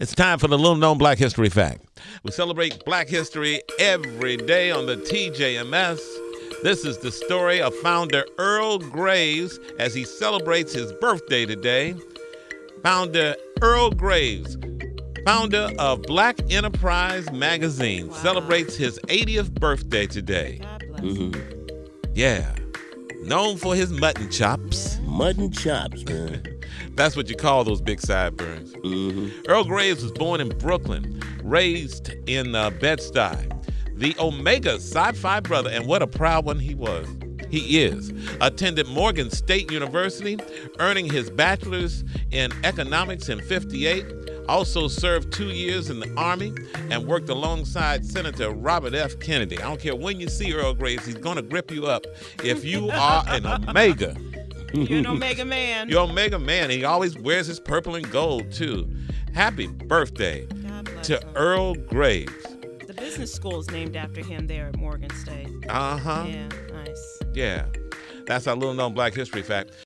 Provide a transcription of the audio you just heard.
It's time for the little known Black History Fact. We celebrate Black history every day on the TJMS. This is the story of founder Earl Graves as he celebrates his birthday today. Founder Earl Graves, founder of Black Enterprise Magazine, celebrates his 80th birthday today. God bless him. Yeah. Known for his mutton chops. Mutton chops, man. That's what you call those big sideburns. Earl Graves was born in Brooklyn, raised in Bed-Stuy. The Omega Psi Phi brother, and what a proud one he was. He is. Attended Morgan State University, earning his bachelor's in economics in '58. Also served 2 years in the Army and worked alongside Senator Robert F. Kennedy. I don't care when you see Earl Graves, he's going to grip you up if you are an Omega. You're an Omega man. You're Omega man. He always wears his purple and gold, too. Happy birthday God bless to him. Earl Graves. The business school is named after him there at Morgan State. Uh-huh. Yeah, nice. Yeah. That's our little known Black History Fact.